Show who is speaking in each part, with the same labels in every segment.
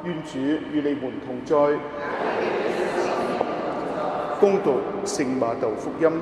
Speaker 1: 願主與你們同在。恭讀聖馬竇福音。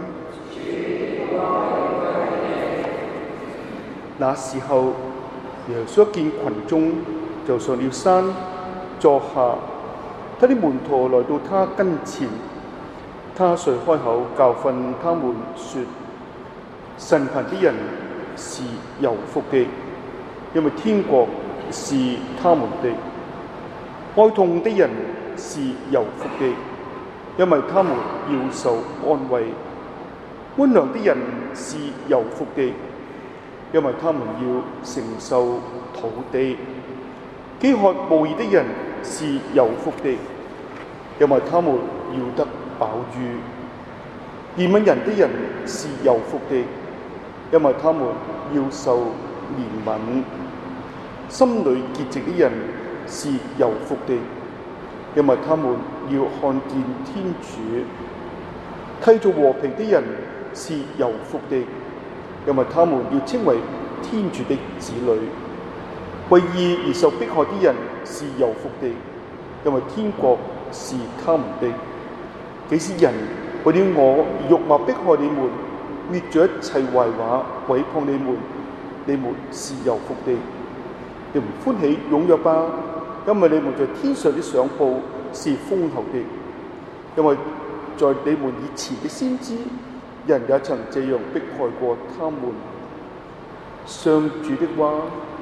Speaker 1: 那時候，耶穌一見群眾，就上了山坐下。他的門徒來到他跟前，他遂開口教訓他們說：神貧的人是有福的，因為天國是他們的；哀痛的人是有福的，因為他們要受安慰；溫良的人是有福的，因為他們要承受土地；飢渴慕義的人是有福的，因為他們要得飽飫；憐憫人的人是有福的，因為他們要受憐憫；心裏潔淨的人是有福的，因為他們要看見天主；締造和平的人是有福的，因為他們要稱為天主的子女；為義而受迫害的人是有福的，因為天國是他們的。幾時人為了我而辱罵迫害你們，滅絕一切壞話，毀謗你們，你們是有福的。你們歡喜踴躍吧，因為你們在天上的賞報是豐厚的。因為在你們以前的先知，人也曾這樣迫害過他們。上主的話。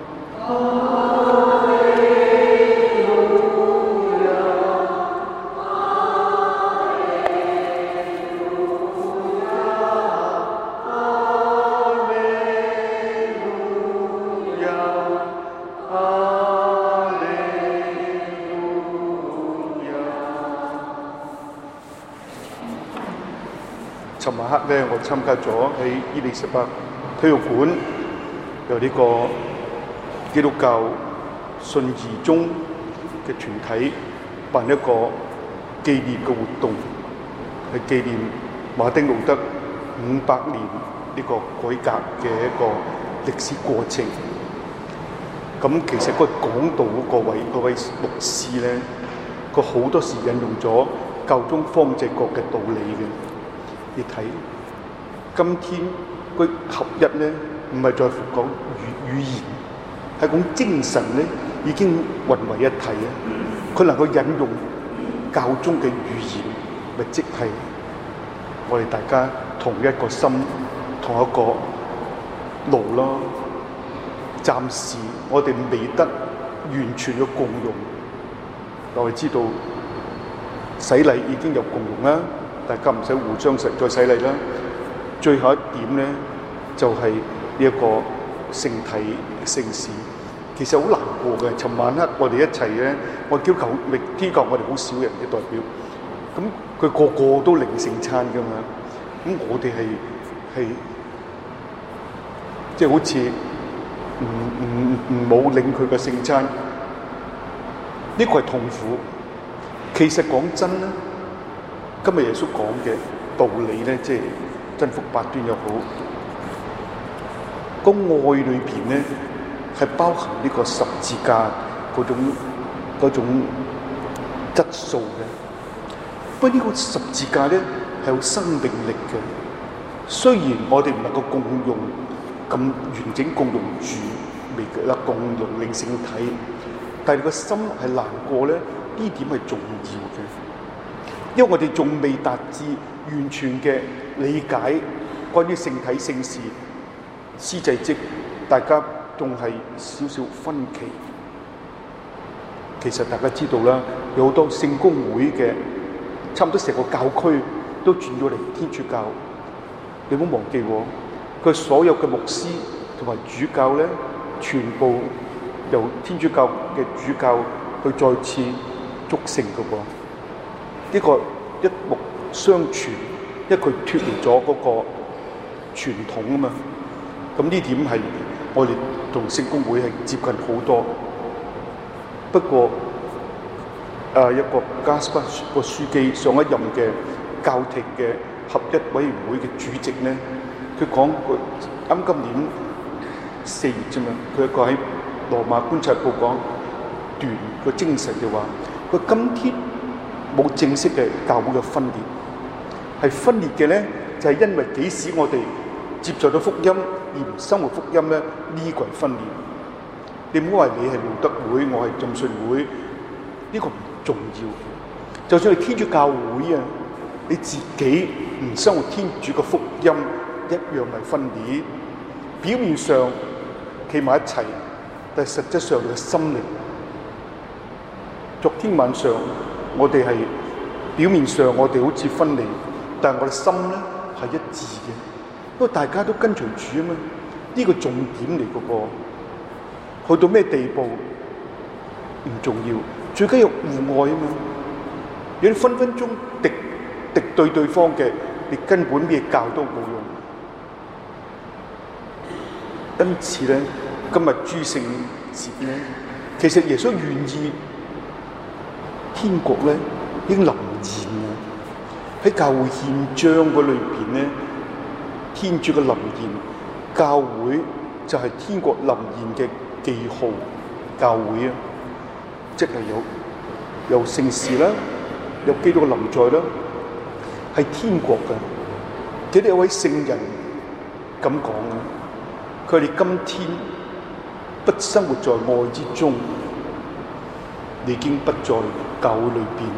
Speaker 1: 尋晚黑咧，我參加咗喺伊利沙伯體育館有呢個基督教信義宗嘅團體辦一個紀念嘅活動，係紀念馬丁路德500年呢個改革嘅一個歷史過程。咁其實嗰個講道嗰位牧師咧，佢好多時引用咗教宗方濟各嘅道理嘅。你睇，今天佢合一咧，唔係在乎講語言，係講精神咧，已經混為一體啊！佢能夠引用教宗嘅語言，咪即係我哋大家同一個心，同一個路咯。暫時我哋未得完全嘅共融，我哋知道洗禮已經有共融啦。大家唔使互相再洗禮啦。最後一點咧，就係呢一個聖體聖事，其實好難過嘅。尋晚黑我哋一齊咧，我叫求天國，我哋好少人嘅代表，咁佢個個都領聖餐㗎嘛。咁我哋係即係好似唔冇領佢嘅聖餐，呢個係痛苦。其實講真啦。今日耶穌講嘅道理咧，即係真福八端又好，個愛裏邊咧係包含呢個十字架嗰種質素嘅。不過呢個十字架咧係有生命力嘅。雖然我哋唔能夠共用咁完整共用住未啦，共用領聖體，但係個心係難過咧，呢點係重要嘅。因為我哋仲未達至完全嘅理解關於聖體聖事司祭職，大家仲係少少分歧。其實大家知道啦，有好多聖公會嘅，差唔多成個教區都轉咗嚟天主教。你唔好忘記喎，佢所有嘅牧師同埋主教咧，全部由天主教嘅主教去再次祝聖嘅喎。呢個一目相傳，因為佢脫離咗嗰個傳統啊嘛。咁呢點係我哋同聖公會係接近好多。不過一個加斯巴個書記上一任嘅教廷嘅合一委員會嘅主席咧，佢講過啱今年4月啫嘛，佢一個喺羅馬觀察報講斷個精神嘅話，佢今天冇正式嘅教會嘅分裂，係分裂嘅咧就係因為幾時我哋接受咗福音而唔生活福音咧，呢個係分裂。你唔好話你係路德會，我係浸信會，呢個唔重要。就算係天主教會啊，你自己唔生活天主嘅福音，一樣係分裂。表面上企埋一齊，但係實質上你嘅心靈。昨天晚上我哋係表面上我哋好似分離，但係我哋心咧係一致嘅，因為大家都跟隨主啊嘛。呢個重點嚟嘅噃。去到咩地步唔重要，最緊要互愛啊嘛。如果你分分鐘敵對對方嘅，你根本咩教都冇用。因此咧，今日諸聖節咧，其實耶穌願意天國咧已經臨現啦。喺教會憲章嗰裏邊咧，天主嘅臨現，教會就係天國臨現嘅記號。教會啊，即係有聖事啦，有基督嘅臨在啦，係天國嘅。記得有位聖人咁講啊，佢哋今天不生活在愛之中，你已經不在教會裏邊，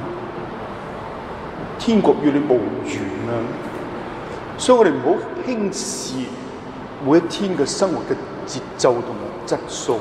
Speaker 1: 天國與你無緣啊！所以我哋唔好輕視每一天嘅生活嘅節奏同埋質素。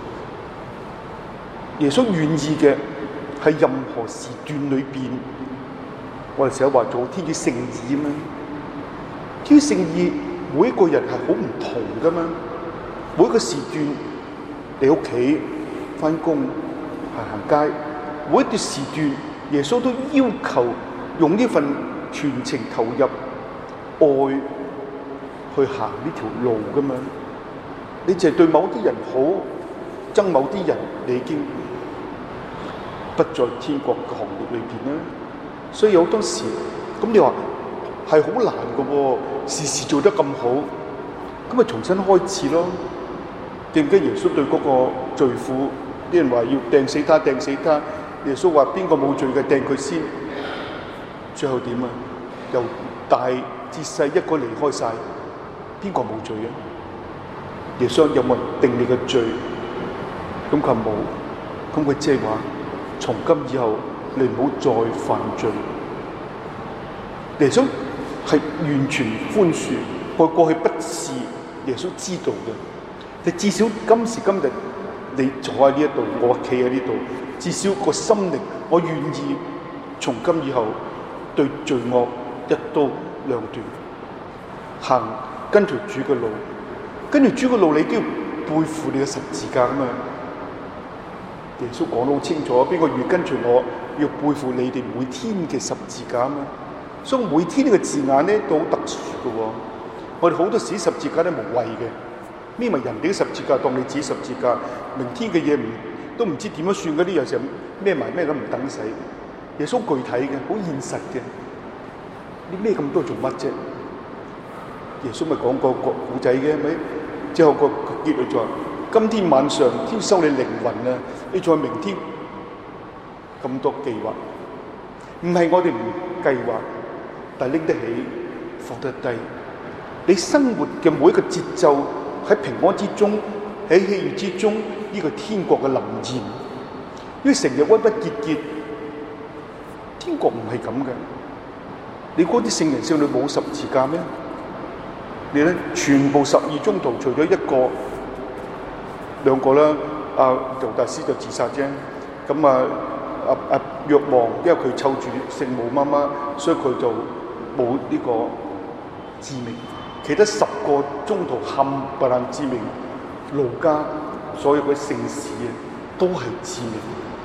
Speaker 1: 耶穌願意嘅係任何時段裏邊，我哋成日話做天主聖意啊嘛。天主聖意每一個人係好唔同噶嘛。每一個時段，你屋企返工行街，每一段時段，耶穌都要求用呢份全情投入愛去行呢條路噶嘛。你淨係對某啲人好，憎某啲人，你已經不在天國嘅行列裏邊啦。所以好多時，咁你話係好難嘅喎，時時做得咁好，咁咪重新開始咯。記唔記得耶穌對嗰個罪婦，啲人話要掟死他，掟死他。耶穌話邊個冇罪嘅掟佢先。最後點啊？由大至細一個離開晒，邊個冇罪啊？耶穌有冇人定你嘅罪？咁佢冇，咁佢即係話從今以後你唔好再犯罪。耶穌係完全寬恕，我過去不是耶穌知道嘅。你至少今時今日，你坐喺呢一度，我企喺呢度，至少個心靈，我願意從今以後對罪惡一刀兩斷，行跟隨主嘅路，跟住主嘅路，你都要背負你嘅十字架啊嘛。耶穌講得好清楚，邊個願跟隨我，要背負你哋每天嘅十字架啊嘛。所以每天呢個字眼咧都好特殊嘅喎。我哋好多時十字架都無謂嘅。孭埋人哋嘅十字架當你自己十字架，明天嘅嘢都唔知點樣算嗰啲，有時候孭埋咩都唔等死。耶穌具體嘅，好現實嘅，你孭咁多做乜啫？耶穌咪講過個古仔嘅，咪之後個結論就話：今天晚上天收你靈魂啊！你再明天咁多計劃，唔係我哋唔計劃，但係拎得起放得低。你生活嘅每一個節奏。喺平安之中，喺喜悅之中，呢個天國嘅臨現。因為成日鬱鬱結結，天國唔係咁嘅。你嗰啲聖人聖女冇十字架咩？你咧全部12宗徒，除咗一個、兩個啦，阿猶達斯就自殺啫。咁若望，因為佢湊住聖母媽媽，所以佢就冇呢個致命。其他10個宗徒冚唪唥致命，路加所有嘅聖事都係致命。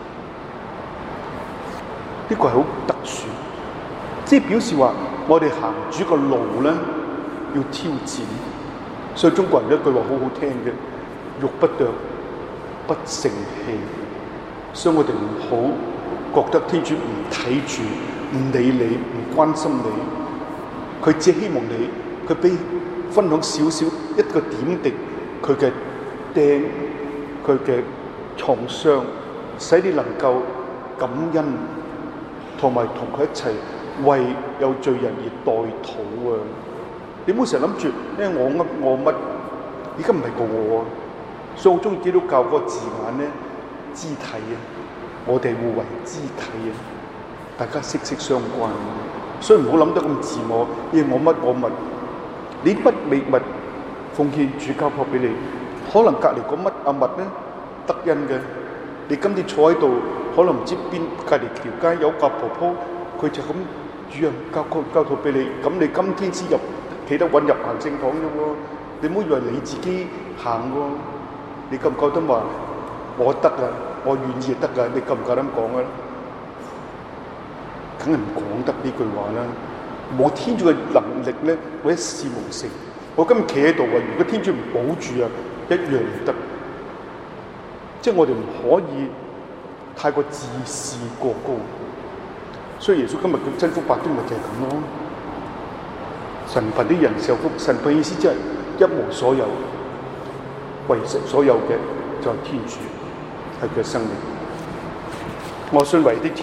Speaker 1: 呢個係好特殊，即係表示話我哋行主個路咧要挑戰。所以中國人有一句話好好聽嘅：欲不得，不成器。所以我哋唔好覺得天主唔睇住、唔理你、唔關心你，佢只希望你。佢俾分享少少一個點滴，佢嘅釘，佢嘅創傷， 使你能夠感恩，同埋同佢一齊為有罪人而代禱啊！你唔好成日諗住，我乜，而家唔係個我啊！所以我中意基督教個字眼咧，肢體啊，我哋互為肢體啊，大家息息相關。所以唔好諗得咁自我，我乜，你乜未物奉獻主交託俾你，可能隔離個乜阿物咧得恩嘅，你今天坐喺度，可能唔知邊隔離條街有個婆婆，佢就咁主人交託俾你，咁你今天先企得穩入行聖堂啫喎，你唔好以為你自己行喎，你夠唔夠膽話我得啊，我願意就得㗎，你夠唔夠膽講啊？梗係唔講得呢句話啦！冇天主嘅能力咧，我一事無成。我今日企喺度啊，如果天主唔保住啊，一樣唔得。即係我哋唔可以太過自視過高。所以耶穌今日嘅真福八端咪就係咁咯。神貧啲人受福，神貧意思即係一無所有，唯實所有嘅就係天主，係佢嘅生命。我信唯的天